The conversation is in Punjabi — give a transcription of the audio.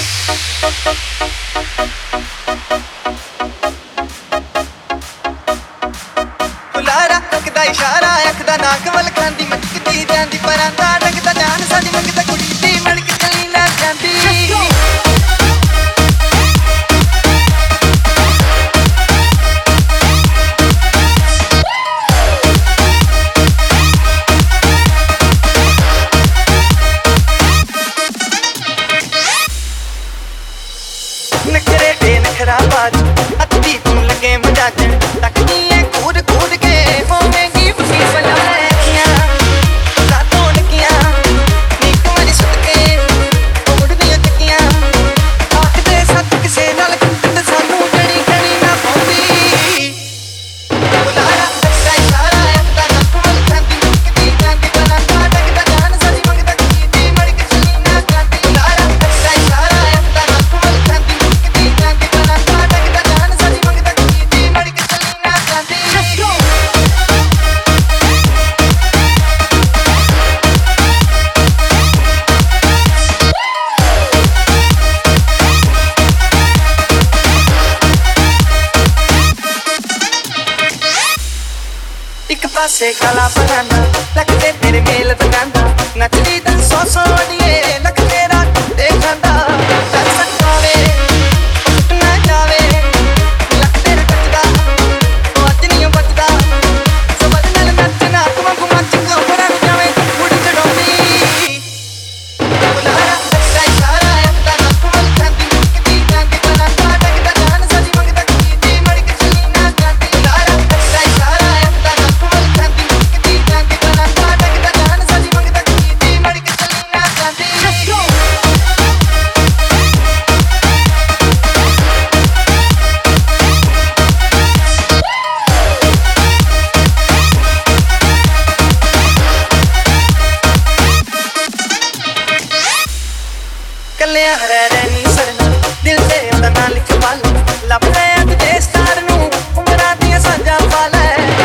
ਬੁਲਾਰਾ ਤੱਕਦਾ ਇਸ਼ਾਰਾ ਅੱਖਦਾ ਨਾਕ ਵੱਲ ਖਾਂਦੀ ਮਟਕਦੀ ਜਾਂਦੀ ਪਰਾਂਦਾ ਡੰਗਦਾ ਜਾਨ ਸਾਡੀ ਮੰਗਦਾ ਕੁੜੀ ਦੀ ਮਿਲ ਕੇ ਚੱਲੀ ਨਾ ਜਾਂਦੀ नखरे बेनखरा बाज अति तू लगे मजाजन तकनी है कूद कूद के होवेंगी बुकी बला लैकियां रातों लगियां नीक मेरी सदके उड़दियां चक्कियां आखदे सत किसे नाल ते सानू जड़ी जड़ी ना पौंदी बुलारा तक्का इशारा अखदा नक वल खांदी मुकदी ਜਾਂਦੀ ਬਲਾਂਦਾ ਡਗਦਾ ਜਾਨ ਸਾਡੀ ਮੰਗਦਾ ਕੁੜੀ ਦੀ ਮੜ ਕੇ ਚੱਲੀ ਨਾ ਜਾਂਦੀ ਬੁਲਾਰਾ ਤੱਕਾ ਇਸ਼ਾਰਾ ਅਖਦਾ ਨਕ ਵਲ ਖਾਂਦੀ ਇੱਕ ਪਾਸੇ ਕਾਲਾ ਬਰਾਂਡਾ ਲੱਗਦੇ ਤੇਰੇ ਮੇਲ ਦੁਕਾਨਾਂ ਨੱਚਦੀ ਤਾਂ ਸੌ ਸੌ ਅੜੀਏ ਲੱਖ ਤੇਰਾ ਦੇਖਾਂਦਾ ਕਰ ਸਕਾਵੇ ਉੱਠ ਨਾ ਜਾਵੇ ਲੱਖ ਤੇਰਾ ਟੱਚਦਾ ਉਹ ਅੱਜ ਨਹੀਂ ਬਚਦਾ ਸਬਦ ਨਾਲ ਨੱਚਣਾ ਤੁਮਾਂ ਘੁਮਾ ਚੁੱਕਾ ਬਰਾਂ ਜਾਵੇ ਉੱਡ ਚੜਾਉਂਦੀ ਬੁਲਾਰਾ ਤੱਕਾ ਇਸ਼ਾਰਾ ਅਖਦਾ ਨੱਕ ਵੱਲ ਖਾਂਦੀ ਮੁਕਦੀ ਜਾਂਦੀ ਬਲਾਂਦਾ ਡਗਦਾ ਜਾਨ ਸਾਡੀ ਮੰਗਦਾ ਕੁੜੀ ਦੀ ਮੜ ਕੇ ਚੱਲੀ ਨਾ ਜਾਂਦੀ ਬੁਲਾਰਾ ਤੱਕਾ ਇਸ਼ਾਰਾ ਅਖਦਾ ਨੱਕ ਵੱਲ ਖਾਂਦੀ ਮੁਕਦੀ ਜਾਂਦੀ ਬਲਾਂਦਾ ਡਗਦਾ ਜਾਨ ਸਾਡੀ ਮੰਗਦਾ ਕੁੜੀ ਦੀ ਮੜ ਕੇ ਚੱਲੀ ਨਾ ਜਾਂਦੀ ਕੱਲਿਆਂ ਰਹਿ ਨੀ ਸਰਨਾ ਦਿਲ ਤੇ ਉਹਦਾ ਨਾਂ ਲਿਖਵਾ ਲੈ ਲੱਭ ਲੈ ਅੱਜ ਦੇ ਸਟਾਰ ਨੂੰ ਉਮਰਾਂ ਦੀਆਂ ਸਾਂਝਾਂ ਪਾ ਲੈ